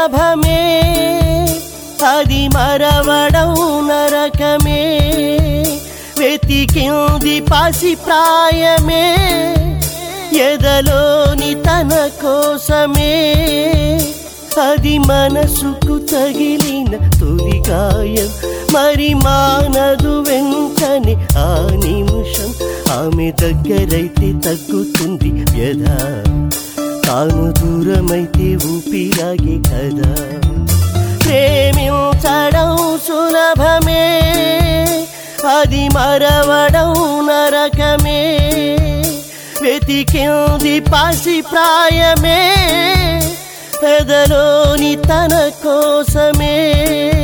సులభమే, అది మరవడం నరకమే. వెతికింది పసి ప్రాయమే, ఎదలోని తన కోసమే. అది మనసుకు తగిలిన తొలి గాయం, మరి మానదు వెంటనే ఆ నిమిషం. ఆమె దగ్గరైతే తగ్గుతుంది వ్యధ, తాను దూరమైతే ఊపిరాగే కదా. ప్రేమించడం సులభమే, అది మరవడం నరకమే. వెతికింది పసి ప్రాయమే, పెదలోని తన కోసమే.